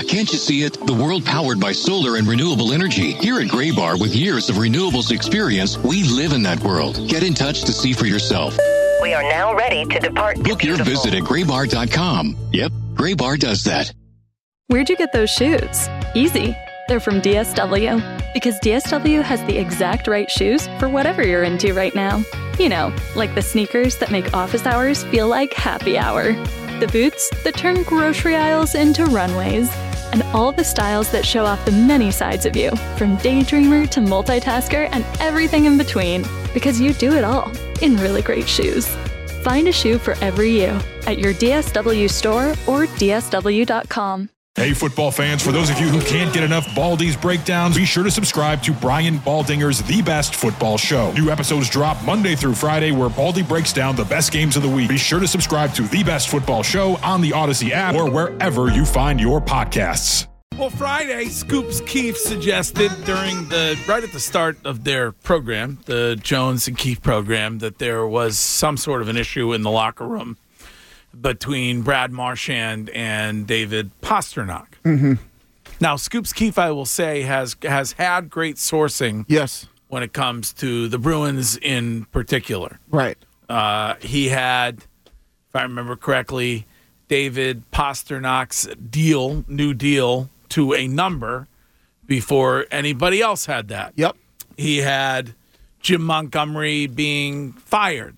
can't you see it? The world powered by solar and renewable energy. Here at Gray Bar, with years of renewables experience, we live in that world. Get in touch to see for yourself. We are now ready to depart. Book your visit at graybar.com. Yep, Gray Bar does that. Where'd you get those shoes? Easy. They're from DSW. Because DSW has the exact right shoes for whatever you're into right now. You know, like the sneakers that make office hours feel like happy hour. The boots that turn grocery aisles into runways. And all the styles that show off the many sides of you, from daydreamer to multitasker and everything in between. Because you do it all in really great shoes. Find a shoe for every you at your DSW store or DSW.com. Hey, football fans, for those of you who can't get enough Baldy's breakdowns, be sure to subscribe to Brian Baldinger's The Best Football Show. New episodes drop Monday through Friday, where Baldy breaks down the best games of the week. Be sure to subscribe to The Best Football Show on the Odyssey app or wherever you find your podcasts. Well, Friday, Scoops Keefe suggested right at the start of their program, the Jones and Keefe program, that there was some sort of an issue in the locker room between Brad Marchand and David Pastrnak. Mm-hmm. Now, Scoops Keefe, I will say, has had great sourcing. Yes. When it comes to the Bruins in particular. Right. He had, if I remember correctly, David Pasternak's new deal to a number before anybody else had that. Yep. He had Jim Montgomery being fired.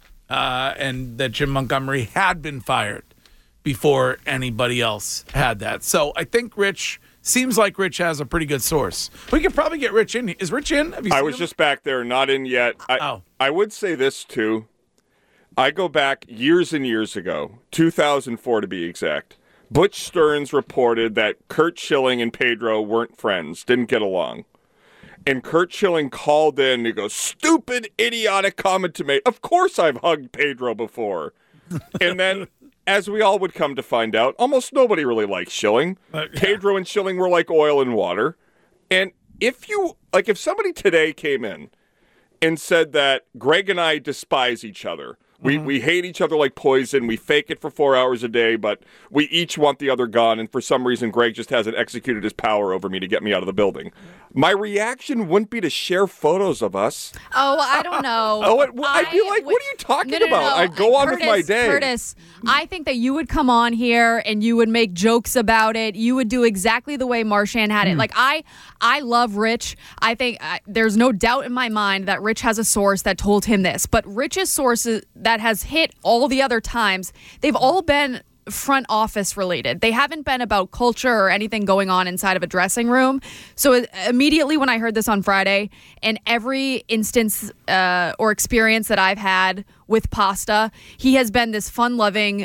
And that Jim Montgomery had been fired before anybody else had that. So I think seems like Rich has a pretty good source. We could probably get Rich in. Is Rich in? Have you seen I was him? just back there, not in yet. I would say this, too. I go back years and years ago, 2004 to be exact. Butch Stearns reported that Curt Schilling and Pedro weren't friends, didn't get along. And Curt Schilling called in and he goes, "Stupid, idiotic comment to make. Of course I've hugged Pedro before." And then, as we all would come to find out, almost nobody really likes Schilling. Pedro and Schilling were like oil and water. And if somebody today came in and said that Greg and I despise each other, we hate each other like poison, we fake it for 4 hours a day, but we each want the other gone, and for some reason Greg just hasn't executed his power over me to get me out of the building. My reaction wouldn't be to share photos of us. Oh, I don't know. I'd be like, what are you talking about? No. I'd go on with my day. Curtis, I think that you would come on here and you would make jokes about it. You would do exactly the way Marchand had it. Like, I love Rich. I think there's no doubt in my mind that Rich has a source that told him this. But Rich's sources that has hit all the other times, they've all been front office related. They haven't been about culture or anything going on inside of a dressing room. So immediately when I heard this on Friday, and every instance or experience that I've had with Pasta, he has been this fun-loving,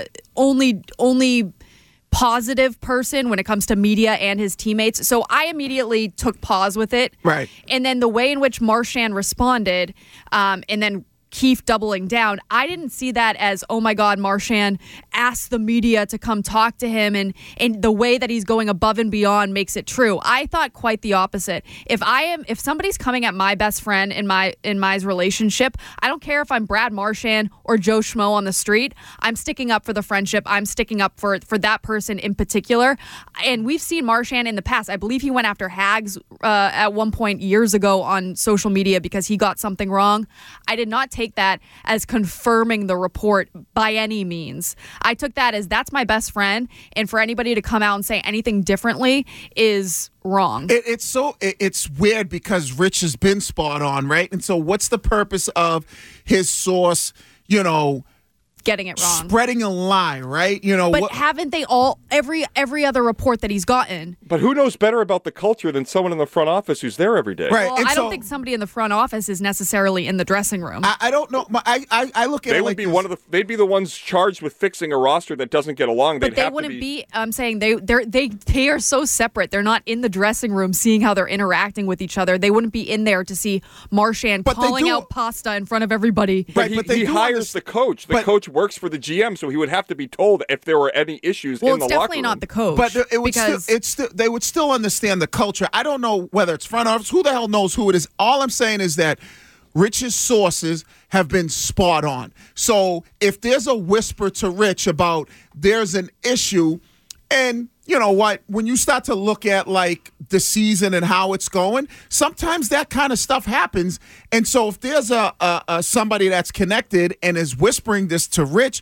only positive person when it comes to media and his teammates. So I immediately took pause with it. Right. And then the way in which Marchand responded, and then Keefe doubling down, I didn't see that as, oh my God, Marchand asked the media to come talk to him, and the way that he's going above and beyond makes it true. I thought quite the opposite. If somebody's coming at my best friend in my relationship, I don't care if I'm Brad Marchand or Joe Schmo on the street, I'm sticking up for the friendship. I'm sticking up for that person in particular. And we've seen Marchand in the past. I believe he went after Hags at one point years ago on social media because he got something wrong. I did not take that as confirming the report by any means. I took that as that's my best friend, and for anybody to come out and say anything differently is wrong. It's weird because Rich has been spot on, right? And so what's the purpose of his source, getting it wrong, spreading a lie, right? But haven't they all every other report that he's gotten? But who knows better about the culture than someone in the front office who's there every day? Right. Well, I don't think somebody in the front office is necessarily in the dressing room. I don't know. I look at it like they'd be the ones charged with fixing a roster that doesn't get along. But they wouldn't be. I'm saying they are so separate. They're not in the dressing room seeing how they're interacting with each other. They wouldn't be in there to see Marchand calling out Pasta in front of everybody. But he hires the coach. The coach works for the GM, so he would have to be told if there were any issues in the locker room. Well, it's definitely not the coach. But they would still understand the culture. I don't know whether it's front office. Who the hell knows who it is? All I'm saying is that Rich's sources have been spot on. So if there's a whisper to Rich about there's an issue, And you know what? When you start to look at like the season and how it's going, sometimes that kind of stuff happens. And so if there's a somebody that's connected and is whispering this to Rich,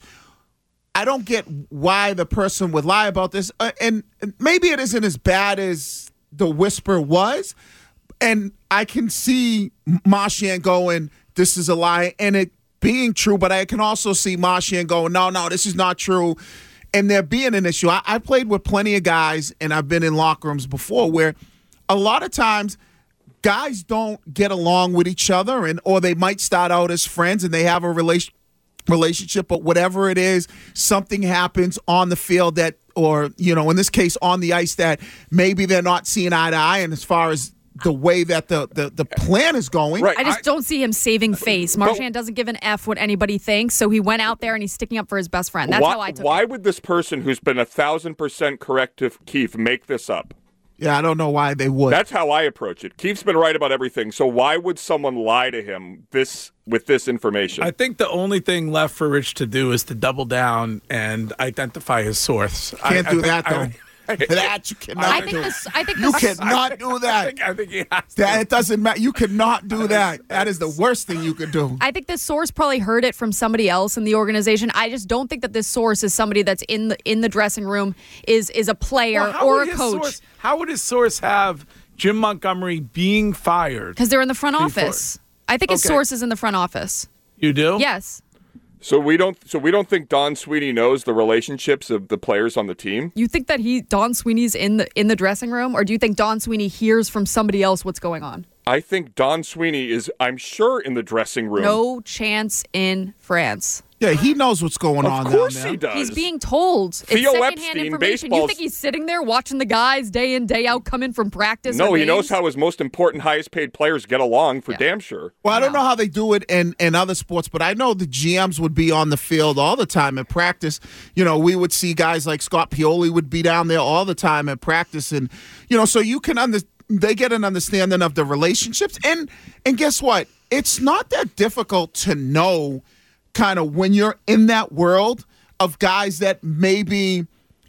I don't get why the person would lie about this. And maybe it isn't as bad as the whisper was. And I can see Marchand going, this is a lie, and it being true. But I can also see Marchand going, no, this is not true. And there being an issue. I played with plenty of guys, and I've been in locker rooms before where a lot of times guys don't get along with each other, or they might start out as friends and they have a relationship, but whatever it is, something happens on the field that, or, you know, in this case on the ice, that maybe they're not seeing eye to eye. And as far as the way that the plan is going. Right. I just don't see him saving face. Marchand doesn't give an F what anybody thinks, so he went out there and he's sticking up for his best friend. That's how I took it. Why would this person who's been 1,000% correct to Keefe make this up? Yeah, I don't know why they would. That's how I approach it. Keefe's been right about everything, so why would someone lie to him with this information? I think the only thing left for Rich to do is to double down and identify his source. Can't do that, though. That you cannot do. You cannot do that. I think he has to. That it doesn't matter. You cannot do that. That is the worst thing you could do. I think this source probably heard it from somebody else in the organization. I just don't think that this source is somebody that's in the dressing room, is a player or a coach. How would his source have Jim Montgomery being fired? Because they're in the front office. I think his source is in the front office. You do? Yes. So we don't think Don Sweeney knows the relationships of the players on the team? You think that Don Sweeney's in the dressing room, or do you think Don Sweeney hears from somebody else what's going on? I think Don Sweeney is, I'm sure, in the dressing room. No chance in France. Yeah, he knows what's going on down there. Of course he does. He's being told. Theo it's secondhand Epstein, information. You think he's sitting there watching the guys day in, day out come in from practice? No, he knows how his most important, highest paid players get along for damn sure. Well, I don't know how they do it in other sports, but I know the GMs would be on the field all the time at practice. You know, we would see guys like Scott Pioli would be down there all the time at practice. And, you know, so you can they get an understanding of the relationships. And guess what? It's not that difficult to know kind of when you're in that world of guys that might be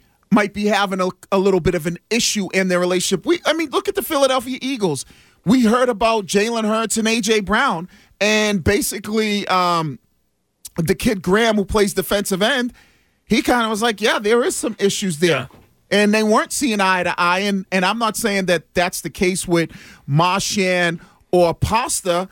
having a little bit of an issue in their relationship. Look at the Philadelphia Eagles. We heard about Jalen Hurts and A.J. Brown, and basically the kid Graham, who plays defensive end, he kind of was like, yeah, there is some issues there. Yeah. And they weren't seeing eye to eye, and I'm not saying that that's the case with Marchand or Pasta,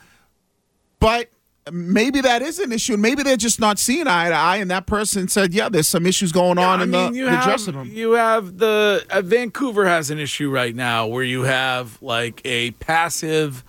but maybe that is an issue, and maybe they're just not seeing eye to eye, and that person said, yeah, there's some issues going on in the dressing room. You have Vancouver has an issue right now where you have like a passive,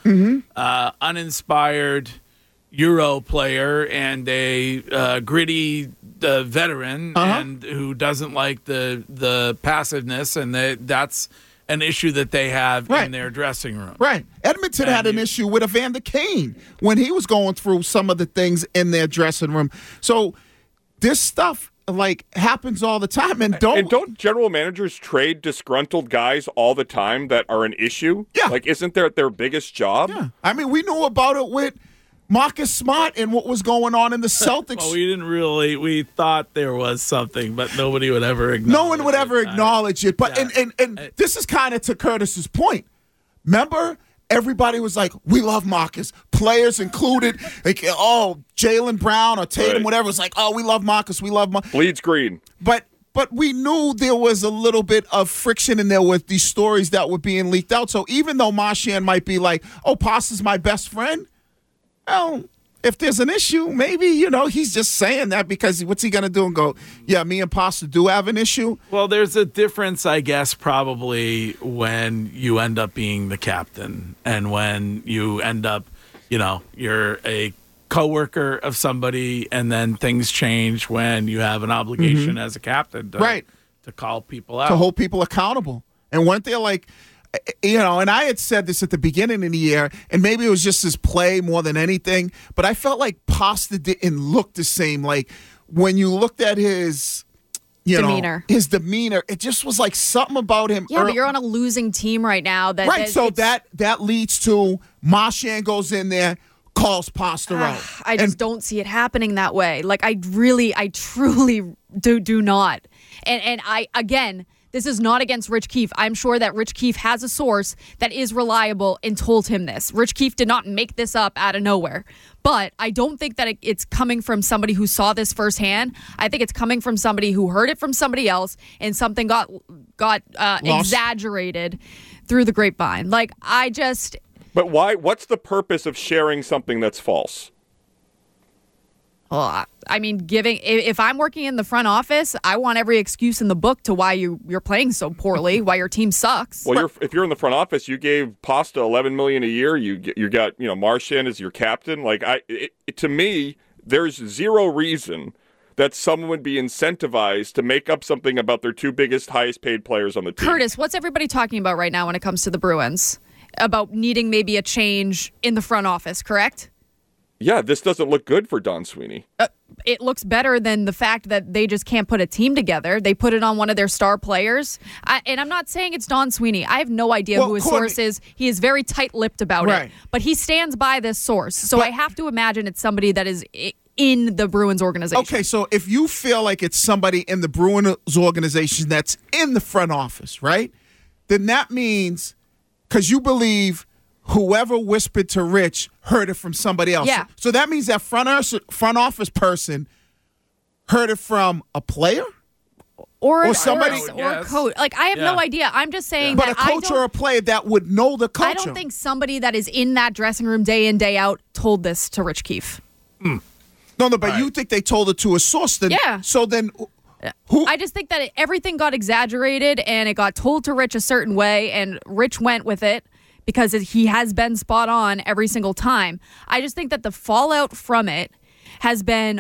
uninspired Euro player and a gritty veteran and who doesn't like the passiveness, and that's an issue that they have in their dressing room. Right. Edmonton had an issue with Evander Kane when he was going through some of the things in their dressing room. So this stuff happens all the time. And don't general managers trade disgruntled guys all the time that are an issue? Yeah. Isn't that their biggest job? Yeah. We knew about it with Marcus Smart and what was going on in the Celtics. Well, we thought there was something, but nobody would ever acknowledge it. No one would ever acknowledge it. But and this is kind of to Curtis's point. Remember, everybody was like, we love Marcus. Players included, Jaylen Brown or Tatum, whatever. It's like, we love Marcus. We love Marcus. Bleeds green. But we knew there was a little bit of friction in there with these stories that were being leaked out. So even though Marchand might be like, Pasta's my best friend, well, if there's an issue, maybe, he's just saying that because what's he going to do and go, yeah, me and Pasta do have an issue? Well, there's a difference, I guess, probably when you end up being the captain and when you end up, you're a coworker of somebody and then things change when you have an obligation as a captain to call people out. To hold people accountable. And weren't there and I had said this at the beginning of the year, and maybe it was just his play more than anything, but I felt like Pasta didn't look the same. Like when you looked at his demeanor, it just was like something about him. Yeah, but you're on a losing team right now. That leads to Marchand goes in there, calls Pasta out. I just don't see it happening that way. I truly do not. And I, again, this is not against Rich Keefe. I'm sure that Rich Keefe has a source that is reliable and told him this. Rich Keefe did not make this up out of nowhere. But I don't think that it's coming from somebody who saw this firsthand. I think it's coming from somebody who heard it from somebody else, and something got exaggerated through the grapevine. But why? What's the purpose of sharing something that's false? Well, I mean, if I'm working in the front office, I want every excuse in the book to why you're playing so poorly, why your team sucks. Well, if you're in the front office, you gave Pasta $11 million a year. You got Marchand as your captain. To me, there's zero reason that someone would be incentivized to make up something about their two biggest, highest paid players on the team. Curtis, what's everybody talking about right now when it comes to the Bruins? About needing maybe a change in the front office, correct? Yeah, this doesn't look good for Don Sweeney. It looks better than the fact that they just can't put a team together. They put it on one of their star players. And I'm not saying it's Don Sweeney. I have no idea who his source is. He is very tight-lipped about it. But he stands by this source. So I have to imagine it's somebody that is in the Bruins organization. Okay, so if you feel like it's somebody in the Bruins organization that's in the front office, right? Then that means, because you believe whoever whispered to Rich heard it from somebody else. Yeah. So that means that front office person heard it from a player? Or somebody or a coach. I have no idea. I'm just saying but that a coach or a player that would know the culture. I don't think somebody that is in that dressing room day in, day out told this to Rich Keefe. No, but you think they told it to a source. Then, yeah. So then who? I just think that everything got exaggerated and it got told to Rich a certain way, and Rich went with it because he has been spot on every single time. I just think that the fallout from it has been,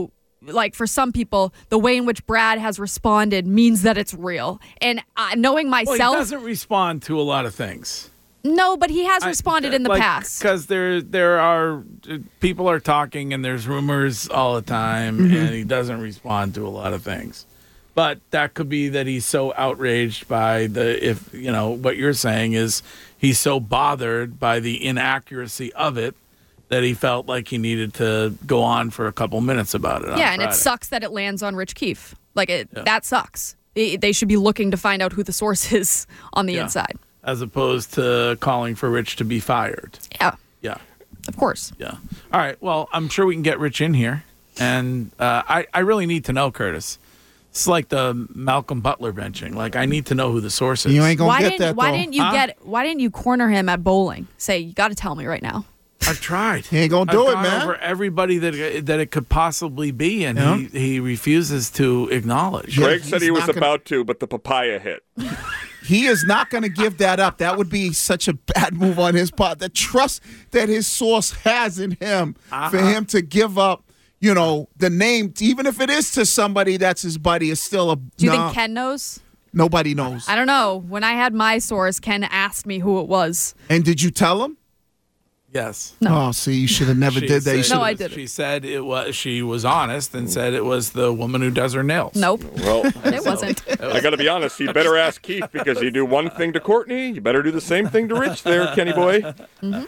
for some people, the way in which Brad has responded means that it's real. And knowing myself... Well, he doesn't respond to a lot of things. No, but he has responded in the past. Because there are... People are talking and there's rumors all the time, and he doesn't respond to a lot of things. But that could be that he's so outraged by what you're saying is he's so bothered by the inaccuracy of it that he felt like he needed to go on for a couple minutes about it. Yeah, and it sucks that it lands on Rich Keefe. That sucks. They should be looking to find out who the source is on the inside. As opposed to calling for Rich to be fired. Yeah. Yeah. Of course. Yeah. All right. Well, I'm sure we can get Rich in here. And I really need to know, Curtis. It's like the Malcolm Butler benching. I need to know who the source is. You ain't gonna get that. Why didn't you corner him at bowling? Say, you got to tell me right now. I've tried. He ain't gonna do it, man. Over everybody that it could possibly be, and he refuses to acknowledge. Greg said he was about to, but the papaya hit. He is not going to give that up. That would be such a bad move on his part. The trust that his source has in him for him to give up, the name, even if it is to somebody that's his buddy, is still a... Do you think Ken knows? Nobody knows. I don't know. When I had my source, Ken asked me who it was. And did you tell him? Yes. No. Oh, see, you should have never did that. No, I didn't. She said she was honest and said it was the woman who does her nails. Nope. Well, it wasn't. I got to be honest. You better ask Keith, because you do one thing to Courtney, you better do the same thing to Rich there, Kenny boy. Mm-hmm.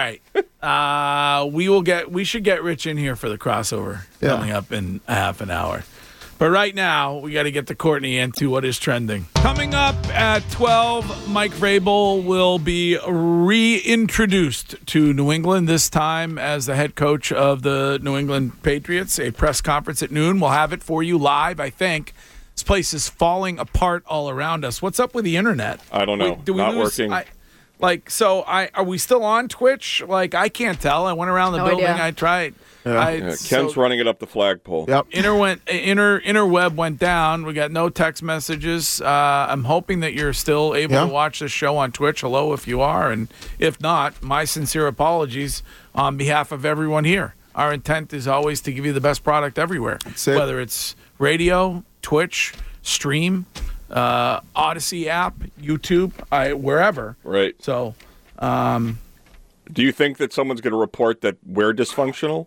All right. We should get Rich in here for the crossover coming up in a half an hour. But right now, we got to get to Courtney into what is trending. Coming up at 12, Mike Vrabel will be reintroduced to New England, this time as the head coach of the New England Patriots. A press conference at noon. We'll have it for you live, I think. This place is falling apart all around us. What's up with the internet? I don't know. Not working. Are we still on Twitch? I can't tell. I went around the building. Idea. I tried. Ken's running it up the flagpole. Yep. Interweb went down. We got no text messages. I'm hoping that you're still able to watch the show on Twitch. Hello, if you are, and if not, my sincere apologies on behalf of everyone here. Our intent is always to give you the best product everywhere, whether it's radio, Twitch, stream, Odyssey app, YouTube, wherever. Right. So, do you think that someone's going to report that we're dysfunctional?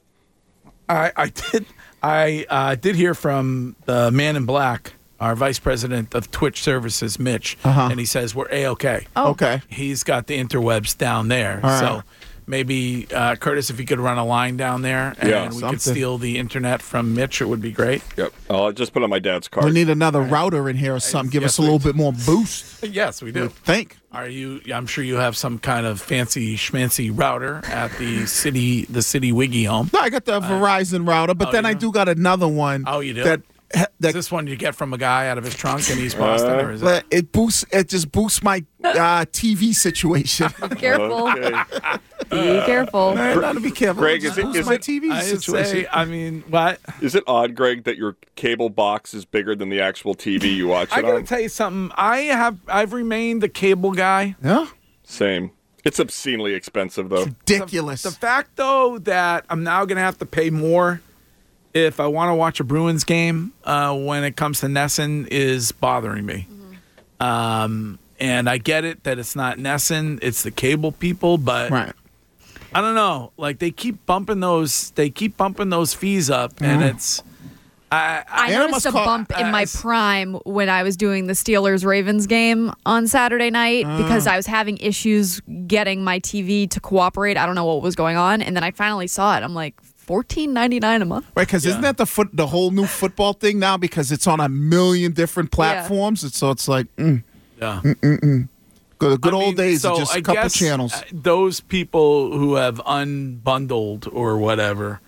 I did hear from the man in black, our vice president of Twitch services, Mitch, and he says we're A-OK. Okay. He's got the interwebs down there. All right. So Maybe, Curtis, if you could run a line down there and we could steal the internet from Mitch, it would be great. Yep. I'll just put on my dad's card. We need another router in here or something. Give us a little bit more boost. Yes, we do. Think. I'm sure you have some kind of fancy schmancy router at the city Wiggy home. No, I got the Verizon router, but then I do got another one. Oh, you do? That is this one you get from a guy out of his trunk in East Boston, or is it? It just boosts my TV situation. Be careful. Okay. Be careful. I gotta be careful. Greg, It just is it- boosts is my it- TV situation? What? Is it odd, Greg, that your cable box is bigger than the actual TV you watch I it gotta on? tell you something. I've remained the cable guy. Yeah, Same. It's obscenely expensive, though. ridiculous. The fact, though, that I'm now gonna have to pay more if I want to watch a Bruins game when it comes to Nesson is bothering me. And I get it that it's not Nesson, it's the cable people, but Right. I don't know. Like they keep bumping those fees up, and it's. I And it noticed must a cost- bump in my prime when I was doing the Steelers-Ravens game on Saturday night because I was having issues getting my TV to cooperate. I don't know what was going on, and then I finally saw it. I'm like, $14.99 a month. Right, because isn't that the whole new football thing now? Because it's on a million different platforms, so it's like, Yeah. good old days, so of just I a couple guess, channels. Those people who have unbundled or whatever,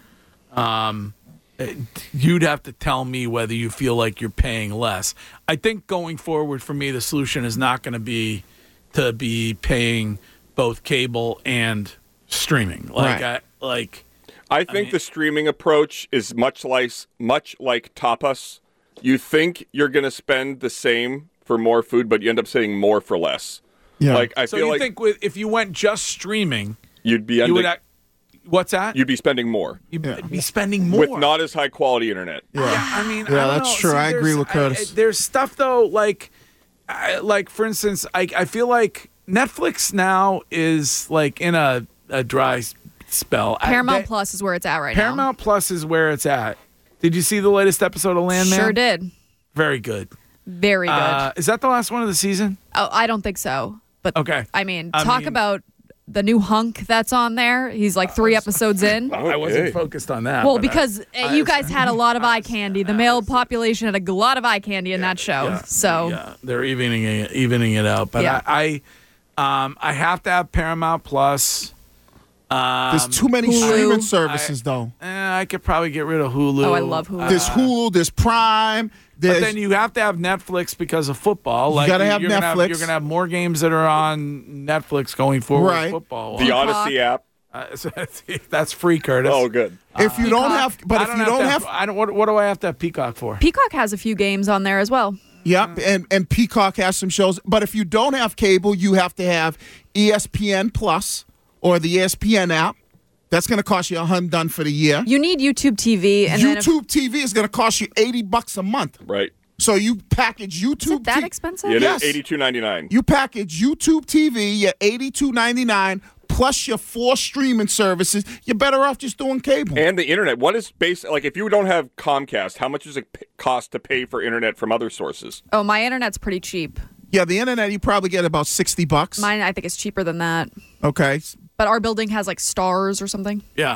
you'd have to tell me whether you feel like you're paying less. I think going forward for me, the solution is not going to be paying both cable and streaming. Right. I think the streaming approach is much like tapas. You think you're going to spend the same for more food, but you end up saying more for less. Yeah. I So feel you like think if you went just streaming, you'd be what's that? you'd be spending more You'd be spending more with not as high quality internet. Yeah, I mean, Yeah, I don't that's know. true. See, I agree there's- with Curtis. there's stuff though, like for instance, I feel like Netflix now is like in a dry spell. Paramount Plus is where it's at right now. Paramount Plus is where it's at. Did you see the latest episode of Landman? Sure did. Very good. Very good. Is that the last one of the season? Oh, I don't think so. But Okay. I mean, talk about the new hunk that's on there. He's like 3 episodes in. I wasn't focused on that. Well, but because you guys had a lot of eye candy. The male population had a lot of eye candy in that show. So they're evening it out. But Yeah. I have to have Paramount Plus. There's too many Hulu. streaming services, though. I could probably get rid of Hulu. Oh, I love Hulu. There's Hulu, there's Prime, But there's then you have to have Netflix because of football. Like gotta have you're Netflix. You're gonna have more games that are on Netflix going forward. Right. With football. The Odyssey app. That's free, Curtis. Oh, good. if you don't Peacock. have, but if you don't have, I don't. What do I have to have Peacock for? Peacock has a few games on there as well. yep, and Peacock has some shows. But if you don't have cable, you have to have ESPN Plus or the ESPN app. That's going to cost you $100 for the year. You need YouTube TV. And then YouTube TV is going to cost you $80 a month. Right. So you package YouTube. is it that TV expensive? It Yes. is $82.99. You package YouTube TV, your $82.99 plus your 4 streaming services. You're better off just doing cable. And the internet. What is like if you don't have Comcast, how much does it cost to pay for internet from other sources? Oh, my internet's pretty cheap. Yeah, the internet you probably get about $60. Mine, I think, is cheaper than that. Okay. But our building has like stars or something. Yeah.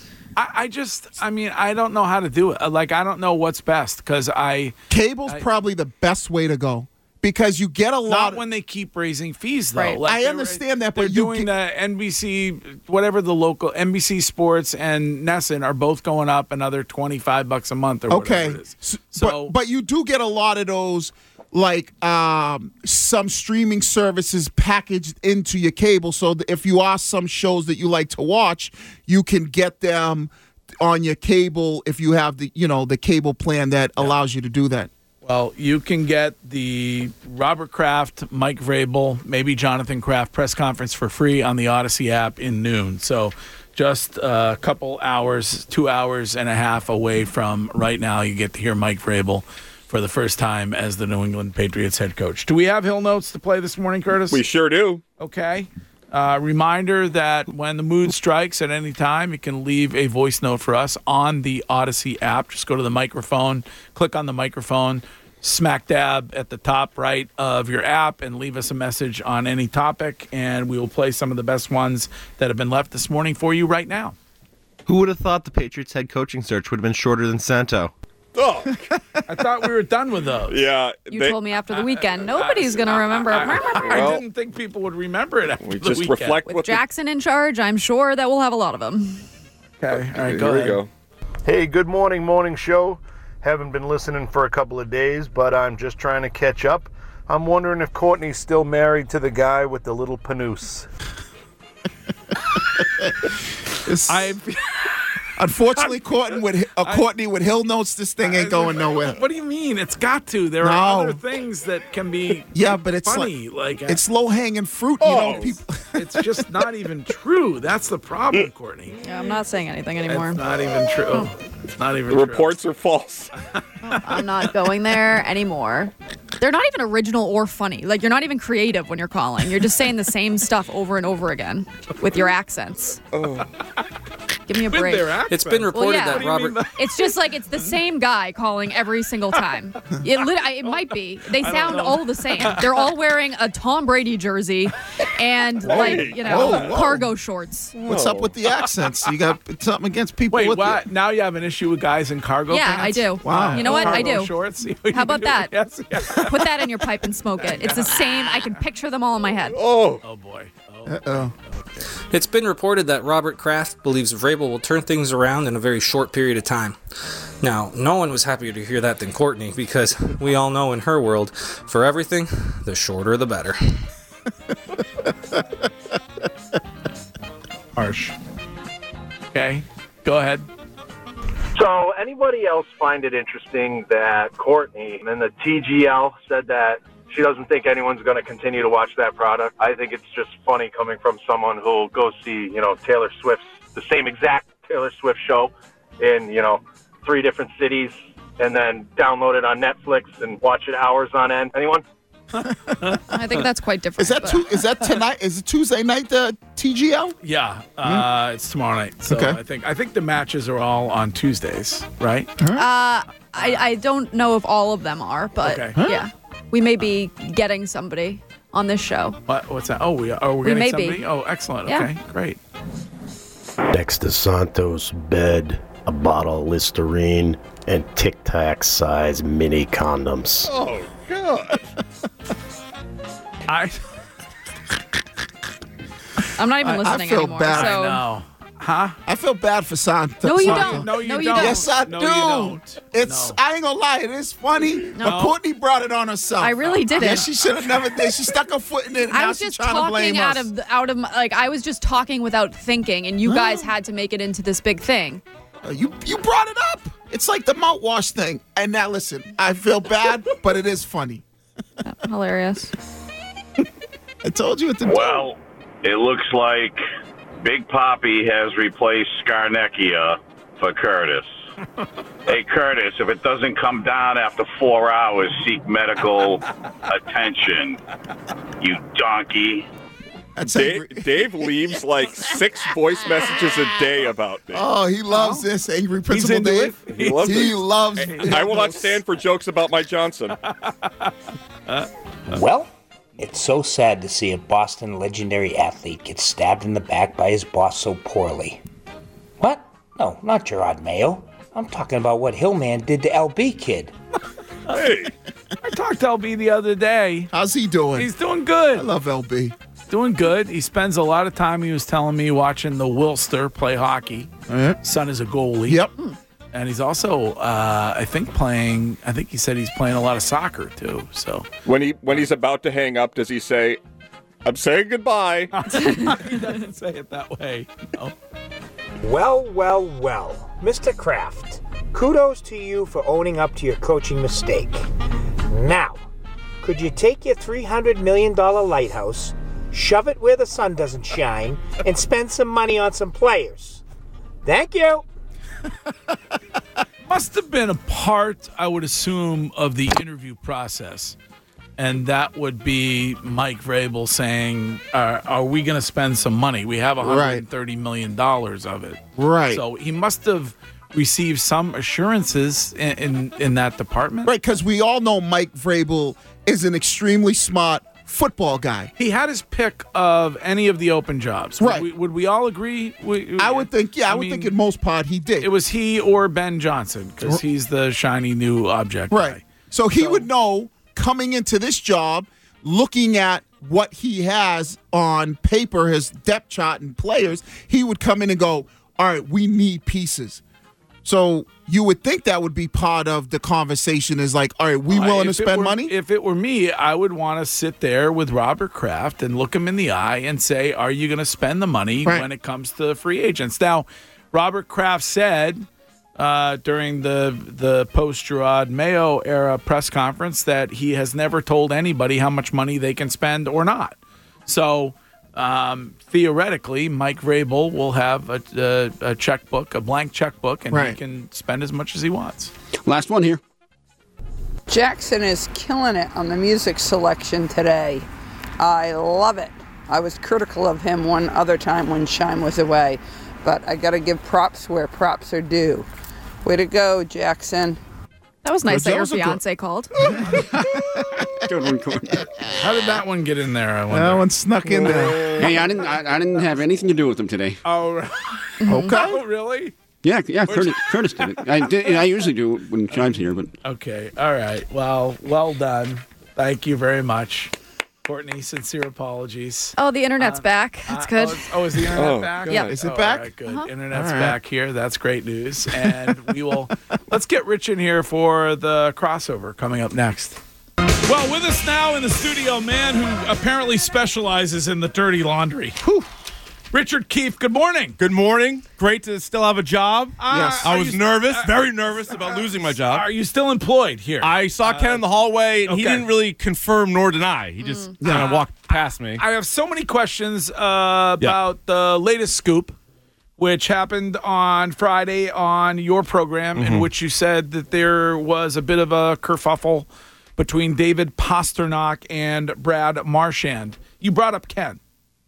I don't know how to do it. Like, I don't know what's best because Cable's probably the best way to go because you get a lot. not when they keep raising fees though. Right. Like, I they're- understand that, they're but you doing the NBC, whatever the local NBC Sports and Nesson are both going up another $25 a month or okay. whatever it is. But you do get a lot of those, like some streaming services packaged into your cable. So that if you are some shows that you like to watch, you can get them on your cable if you have the cable plan that allows you to do that. Well, you can get the Robert Kraft, Mike Vrabel, maybe Jonathan Kraft press conference for free on the Odyssey app in noon. So just a couple hours, 2 hours and a half away from right now, you get to hear Mike Vrabel for the first time as the New England Patriots head coach. Do we have Hill Notes to play this morning, Curtis? We sure do. Okay. Reminder that when the mood strikes at any time, you can leave a voice note for us on the Odyssey app. Just go to the microphone, click on the microphone, smack dab at the top right of your app and leave us a message on any topic, and we will play some of the best ones that have been left this morning for you right now. Who would have thought the Patriots head coaching search would have been shorter than Santo? Oh, I thought we were done with those. yeah. You told me after the weekend. Nobody's going to remember. I didn't think people would remember it after We the just weekend. reflect With what Jackson in charge, I'm sure that we'll have a lot of them. Okay, all right, Here go we ahead. go. Hey, good morning show. Haven't been listening for a couple of days, but I'm just trying to catch up. I'm wondering if Courtney's still married to the guy with the little panoose. Unfortunately, Courtney with Hill Notes, this thing ain't going nowhere. What do you mean? It's got to. There are other things that can be but it's funny. it's low hanging fruit. You know, people. It's just not even true. That's the problem, Courtney. Yeah, I'm not saying anything anymore. It's not even true. It's not even The true. reports are false. I'm not going there anymore. They're not even original or funny. Like, you're not even creative when you're calling. You're just saying the same stuff over and over again with your accents. Oh. Give me a break. It's been reported yeah. that Robert. It's just like it's the same guy calling every single time. It might be. They sound all the same. They're all wearing a Tom Brady jersey and cargo shorts. What's up with the accents? You got something against people Wait, with what? Now you have an issue with guys in cargo Yeah, pants? I do. Wow. You know what? I Cargo do. Shorts? How about that? Yes. Yeah. Put that in your pipe and smoke it. It's the same. I can picture them all in my head. Oh boy. Uh-oh. It's been reported that Robert Kraft believes Vrabel will turn things around in a very short period of time. Now, no one was happier to hear that than Courtney, because we all know in her world, for everything, the shorter the better. Harsh. Okay, go ahead. So, anybody else find it interesting that Courtney and the TGL said that she doesn't think anyone's going to continue to watch that product? I think it's just funny coming from someone who'll go see, Taylor Swift's, the same exact Taylor Swift show in, 3 different cities, and then download it on Netflix and watch it hours on end. Anyone? I think that's quite different. Is that tonight? Is it Tuesday night, the TGL? Yeah, it's tomorrow night. So Okay. I think the matches are all on Tuesdays, right? I don't know if all of them are, but Okay. yeah. We may be getting somebody on this show. What's that? Oh, we're getting may somebody? be. Oh, excellent. Yeah. Okay, great. Next to Santos' bed, a bottle of Listerine, and Tic Tac size mini condoms. Oh, God. I'm not even listening feel anymore. bad. So. I know. Huh? I feel bad for Santos. No, you don't. No, you don't. Yes, I No, do. you don't. It's. No. I ain't gonna lie. It is funny. But Courtney brought it on herself. I really didn't. Yeah, she should have never did. She stuck her foot in it. And I now was she's just trying to blame talking us. out of like I was just talking without thinking, and you guys had to make it into this big thing. You brought it up. It's like the mouthwash thing. And now listen, I feel bad, but it is funny. Hilarious. I told you at the Well, it looks like Big Papi has replaced Scarnecchia for Curtis. Hey, Curtis, if it doesn't come down after 4 hours, seek medical attention, you donkey. Dave leaves like 6 voice messages a day about me. Oh, he loves this. Angry Principal into Dave. it. He loves it. loves I will not stand for jokes about my Johnson. Well, it's so sad to see a Boston legendary athlete get stabbed in the back by his boss so poorly. What? No, not Gerard Mayo. I'm talking about what Hillman did to LB Kid. Hey, I talked to LB the other day. How's he doing? He's doing good. I love LB. Doing good. He spends a lot of time, he was telling me, watching the Wilster play hockey. Son is a goalie. Yep. And he's also, I think he said he's playing a lot of soccer too. So when he's about to hang up, does he say, "I'm saying goodbye"? He doesn't say it that way. No. Well, Mr. Kraft, kudos to you for owning up to your coaching mistake. Now, could you take your $300 million lighthouse, shove it where the sun doesn't shine, and spend some money on some players? Thank you. Must have been a part, I would assume, of the interview process. And that would be Mike Vrabel saying, are we going to spend some money? We have $130 million of it. Right. So he must have receive some assurances in that department. Right, because we all know Mike Vrabel is an extremely smart football guy. He had his pick of any of the open jobs. Right. Would we all agree? I would think, I would think in most part he did. It was he or Ben Johnson because he's the shiny new object right. guy. So he would know coming into this job, looking at what he has on paper, his depth chart and players, he would come in and go, all right, we need pieces. So you would think that would be part of the conversation is like, all right, we willing to spend money? If it were me, I would want to sit there with Robert Kraft and look him in the eye and say, are you going to spend the money when it comes to free agents? Now, Robert Kraft said during the post-Gerard Mayo era press conference that he has never told anybody how much money they can spend or not. So theoretically, Mike Vrabel will have a checkbook, a blank checkbook, and he can spend as much as he wants. Last one here. Jackson is killing it on the music selection today. I love it. I was critical of him one other time when Shime was away, but I got to give props where props are due. Way to go, Jackson. That was nice that your fiance called. Good one, Courtney. How did that one get in there? I wonder. That one snuck in there. Hey, I didn't have anything to do with them today. Oh, okay. Oh, really? Yeah. Curtis did it. I usually do it when Chime's here, but okay. All right. Well done. Thank you very much, Courtney. Sincere apologies. Oh, the internet's back. That's good. Is the internet back? Yeah. Is it back? All right, good. Internet's back here. That's great news. And let's get Rich in here for the crossover coming up next. Well, with us now in the studio, man who apparently specializes in the dirty laundry. Whew. Richard Keefe, good morning. Good morning. Great to still have a job. Yes. I was nervous, very nervous about losing my job. Are you still employed here? I saw Ken in the hallway, and he okay. didn't really confirm nor deny. He just kind of walked past me. I have so many questions about the latest scoop, which happened on Friday on your program, in which you said that there was a bit of a kerfuffle between David Pasternak and Brad Marchand. You brought up Ken.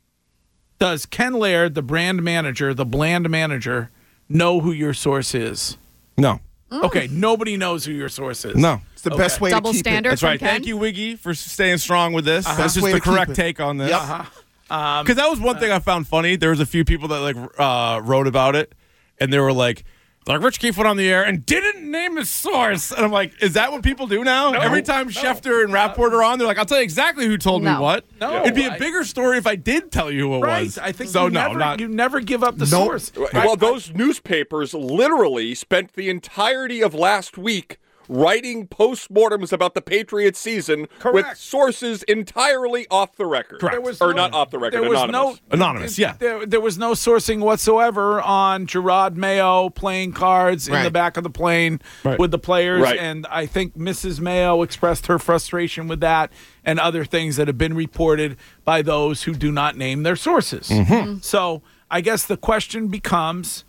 Does Ken Laird, the brand manager, the bland manager, know who your source is? No. Okay, nobody knows who your source is. No. It's the best way to Double keep standard it. That's right. Ken? Thank you, Wiggy, for staying strong with this. That's Best just way the to keep correct it. take on this. Yep. Because that was one thing I found funny. There was a few people that wrote about it, and they were like Rich Keefe went on the air and didn't name his source. And I'm like, is that what people do now? Every time Schefter and Rappaport are on, they're like, I'll tell you exactly who told me what. No, it'd be a bigger story if I did tell you who it was. I think so. you never give up the source. Well, those newspapers literally spent the entirety of last week writing postmortems about the Patriots season with sources entirely off the record. Correct. Not off the record, anonymous. Anonymous, yeah. There was no sourcing whatsoever on Gerard Mayo playing cards in the back of the plane with the players. Right. And I think Mrs. Mayo expressed her frustration with that and other things that have been reported by those who do not name their sources. So I guess the question becomes,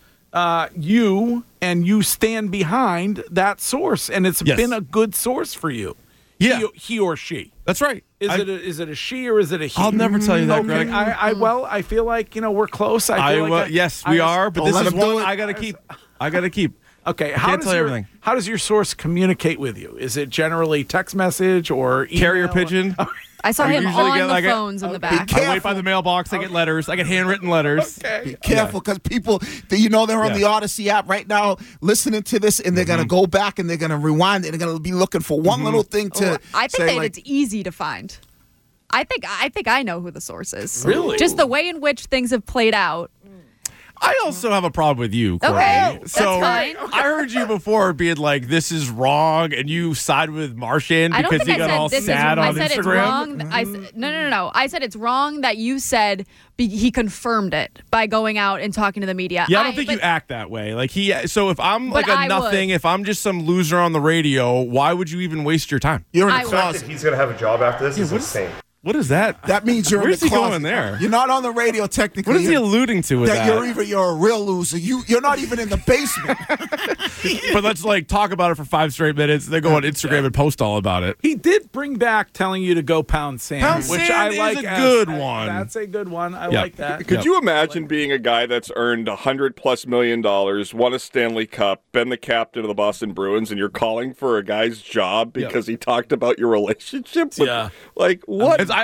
you stand behind that source, and it's been a good source for you. Yeah. He or she. That's right. Is it a she or is it a he? I'll never tell you that, Greg. I feel like we're close. Yes, we are, but this is one I gotta keep. Okay, how does your source communicate with you? Is it generally text message or email? Carrier pigeon? I saw him on the phones in the back. I wait by the mailbox. I get letters. I get handwritten letters. Be careful, because people, they're on the Odyssey app right now listening to this, and they're going to go back and they're going to rewind it, and they're going to be looking for one little thing to I think say, that it's easy to find. I think I know who the source is. Really? Just the way in which things have played out. I also have a problem with you, Courtney. Okay, so that's fine. I heard you before being like, "This is wrong," and you side with Marchand because he got all sad on Instagram. I said it's wrong. No. I said it's wrong that you said he confirmed it by going out and talking to the media. Yeah, I don't think you act that way. Like so if I'm like a nothing, if I'm just some loser on the radio, why would you even waste your time? You're in the closet. He's going to have a job after this. It's insane. What is that? That means you're Where's in the he closet. going there? You're not on the radio technically. What is he alluding to with that? You're a real loser. You're not even in the basement. But let's talk about it for 5 straight minutes. Then go on Instagram and post all about it. He did bring back telling you to go pound sand, Pound which sand I like. is a good one. That's a good one. I Yep. like that. Could you imagine being a guy that's earned $100+ million, won a Stanley Cup, been the captain of the Boston Bruins, and you're calling for a guy's job because he talked about your relationship with, like, what?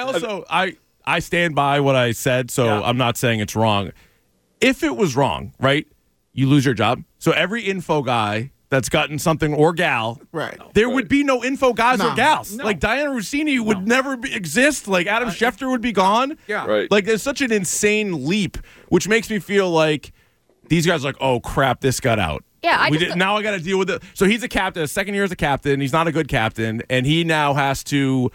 I stand by what I said, so I'm not saying it's wrong. If it was wrong, right, you lose your job. So every info guy that's gotten something, or gal, there would be no info guys or gals. No. Like Diana Rossini would never exist. Like Adam Schefter would be gone. Yeah. Right. Like there's such an insane leap, which makes me feel like these guys are like, oh crap, this got out. Yeah, now I got to deal with it. So he's a captain, his second year as a captain. He's not a good captain, and he now has to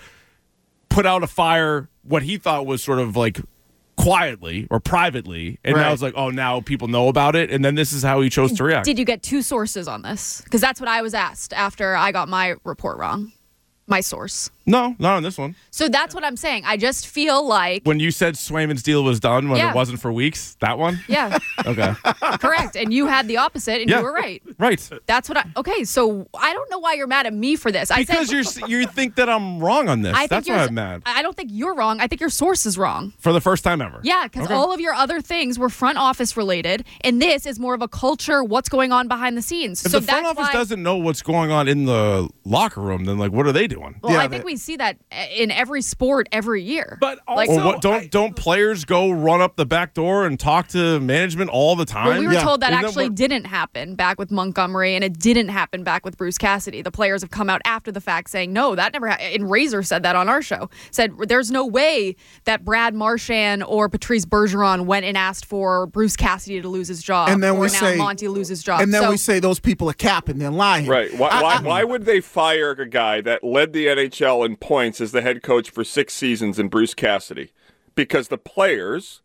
put out a fire, what he thought was sort of like quietly or privately, and now it's like, oh, now people know about it, and then this is how he chose to react. Did you get 2 sources on this? Because that's what I was asked after I got my report wrong. My source. No, not on this one. So that's what I'm saying. I just feel like... When you said Swayman's deal was done when Yeah. it wasn't for weeks, that one? Yeah. Okay. Correct. And you had the opposite, and Yeah. you were right. Right. That's what I... Okay, so I don't know why you're mad at me for this. Because you think that I'm wrong on this. That's why I'm mad. I don't think you're wrong. I think your source is wrong. For the first time ever. Yeah, because Okay. all of your other things were front office related, and this is more of a culture, what's going on behind the scenes. If so the front that's office why, doesn't know what's going on in the locker room, then what are they doing? Well, I think we see that in every sport every year. But don't players go run up the back door and talk to management all the time? Well, we were told that Isn't actually what- didn't happen back with Montgomery, and it didn't happen back with Bruce Cassidy. The players have come out after the fact saying, no, that never happened. And Razor said that on our show. Said there's no way that Brad Marchand or Patrice Bergeron went and asked for Bruce Cassidy to lose his job, And then or we now say- Monty lose his job. And then So- we say those people are capping. They're lying. Right. Why would they fire a guy that led the NHL in points as the head coach for 6 seasons in Bruce Cassidy? Because the players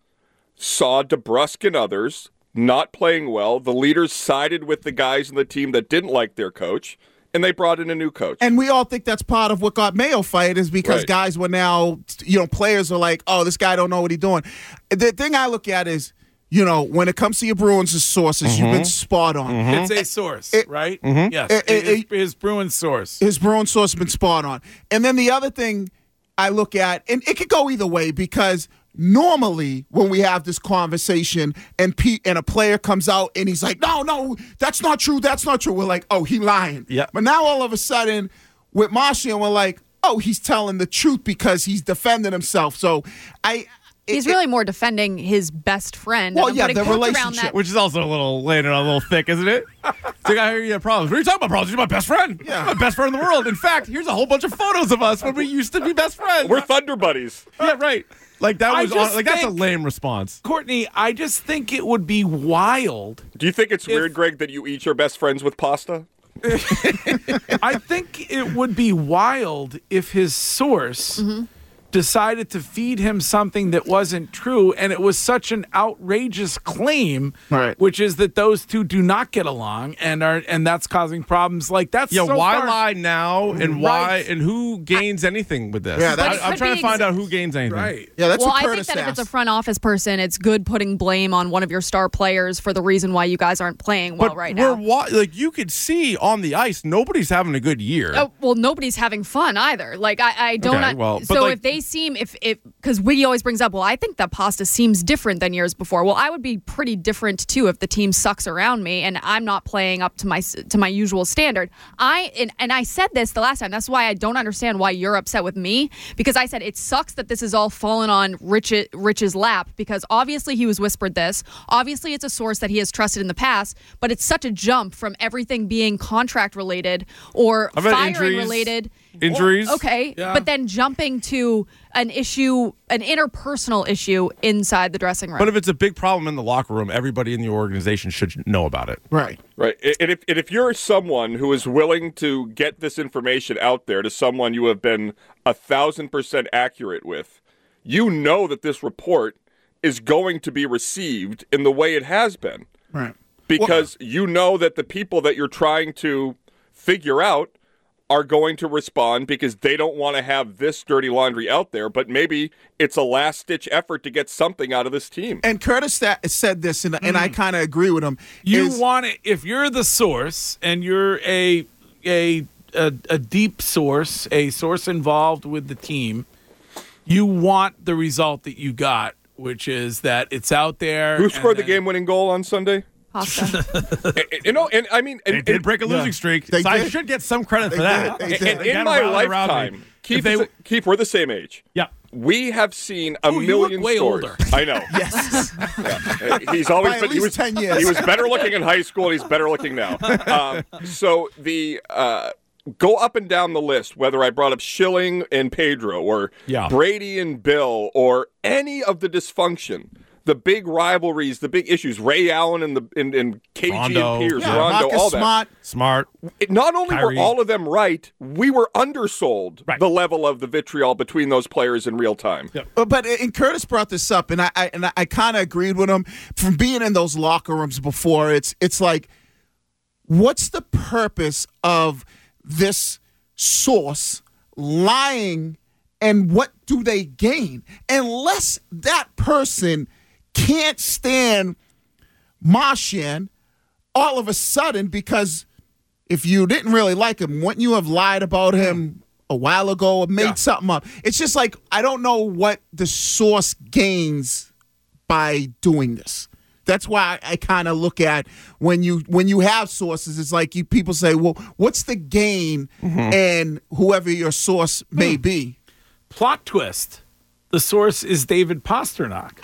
saw DeBrusk and others not playing well. The leaders sided with the guys in the team that didn't like their coach, and they brought in a new coach. And we all think that's part of what got Mayo fired is because guys were now, players are like, oh, this guy don't know what he's doing. The thing I look at is, when it comes to your Bruins' sources, you've been spot on. It's a source, right? Yes. His Bruins source. His Bruins source has been spot on. And then the other thing I look at, and it could go either way because normally when we have this conversation and a player comes out and he's like, no, that's not true, we're like, oh, he lying. Yeah. But now all of a sudden with Marchand, we're like, oh, he's telling the truth because he's defending himself. So He's really more defending his best friend. Well, and I'm yeah, putting the quotes around relationship. that. Which is also laying it on a little thick, isn't it? It's like, I hear you have problems. What are you talking about problems? You're my best friend. Yeah. My best friend in the world. In fact, here's a whole bunch of photos of us when we used to be best friends. We're Thunder buddies. Yeah, right. Like that I was just that's a think- lame response. Courtney, I just think it would be wild. Do you think it's weird, Greg, that you eat your best friends with pasta? I think it would be wild if his source decided to feed him something that wasn't true, and it was such an outrageous claim, which is that those two do not get along and that's causing problems. Like that's so why far- lie now and why Right. and who gains anything with this? Yeah, I'm trying to find out who gains anything. Right. Yeah, that's well, what I Curtis think that if it's a asked. front office person, it's good putting blame on one of your star players for the reason why you guys aren't playing well But right we're now. like you could see on the ice, nobody's having a good year. Oh, well, nobody's having fun either. Like I don't. Okay, well, but so like- if they seem if because Wiggy always brings up, well, I think that pasta seems different than years before. Well, I would be pretty different too if the team sucks around me and I'm not playing up to my usual standard. And I said this the last time. That's why I don't understand why you're upset with me, because I said it sucks that this is all fallen on Rich's lap, because obviously he was whispered this. Obviously it's a source that he has trusted in the past, but it's such a jump from everything being contract related or How about firing injuries? related. Injuries? Okay, Yeah. but then jumping to an issue, an interpersonal issue inside the dressing room. But if it's a big problem in the locker room, everybody in the organization should know about it. Right. Right. And if you're someone who is willing to get this information out there to someone you have been 1,000% accurate with, you know that this report is going to be received in the way it has been. Right. Because you know that the people that you're trying to figure out are going to respond because they don't want to have this dirty laundry out there, but maybe it's a last-ditch effort to get something out of this team. And Curtis said this, and I kind of agree with him. You want it, if you're the source and you're a deep source, a source involved with the team, you want the result that you got, which is that it's out there. Who scored the game-winning goal on Sunday? Pasta. They did break a losing streak, so I should get some credit for that. In my lifetime, Keith, we're the same age. Yeah. We have seen a million way stories. older. I know. Yes. He's always By been. at least 10 years. He was better looking in high school, and he's better looking now. So the go up and down the list, whether I brought up Schilling and Pedro, or Brady and Bill, or any of the dysfunction. The big rivalries, the big issues, Ray Allen and KG Rondo, and Pierce, Rondo, Marcus all that. Smart. Not only Kyrie. were all of them right, we were undersold the level of the vitriol between those players in real time. Yep. But Curtis brought this up, and I kind of agreed with him. From being in those locker rooms before, it's like, what's the purpose of this source lying, and what do they gain? Unless that person can't stand Marchand all of a sudden, because if you didn't really like him, wouldn't you have lied about him a while ago or made something up? It's just like, I don't know what the source gains by doing this. That's why I kind of look at when you have sources, it's like people say, well, what's the gain in whoever your source may be? Plot twist. The source is David Pasternak.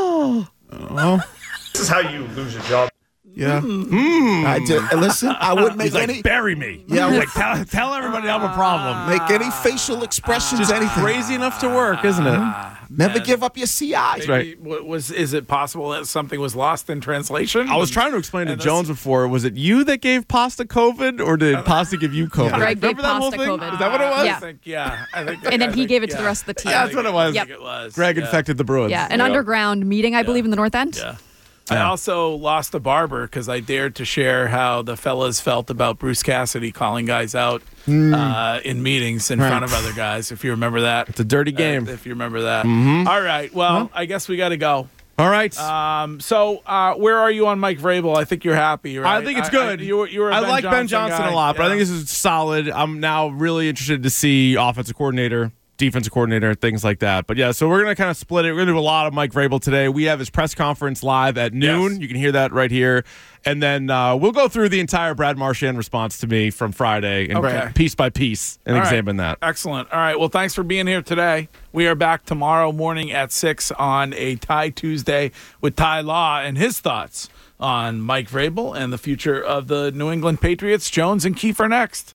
This is how you lose a job. Yeah. Listen, I wouldn't make He's like, any. bury me. Yeah, He's like, tell everybody I'm a problem. Make any facial expressions, anything. Crazy enough to work, isn't it? Never give up your CI. That's right. Is it possible that something was lost in translation? I was trying to explain to Jones before. Was it you that gave Pasta COVID, or did Pasta give you COVID? Greg gave Remember that whole Pasta thing? COVID. Is that what it was? Yeah. I think And then he gave it to the rest of the team. Yeah, that's what it was. Yep. I think it was. Greg infected the Bruins. Yeah, an underground meeting, I believe, in the North End. Yeah. I also lost a barber because I dared to share how the fellas felt about Bruce Cassidy calling guys out in meetings in front of other guys, if you remember that. It's a dirty game. If you remember that. All right. Well, I guess we got to go. All right. So where are you on Mike Vrabel? I think you're happy, right? I think it's good. You were a I Ben like Ben Johnson guy. a lot, but I think this is solid. I'm now really interested to see offensive coordinator, defensive coordinator, things like that. But yeah, so we're going to kind of split it. We're going to do a lot of Mike Vrabel today. We have his press conference live at noon. Yes. You can hear that right here. And then we'll go through the entire Brad Marchand response to me from Friday and piece by piece and examine that. Excellent. All right. Well, thanks for being here today. We are back tomorrow morning at 6 on a Ty Tuesday with Ty Law and his thoughts on Mike Vrabel and the future of the New England Patriots. Jones and Kiefer next.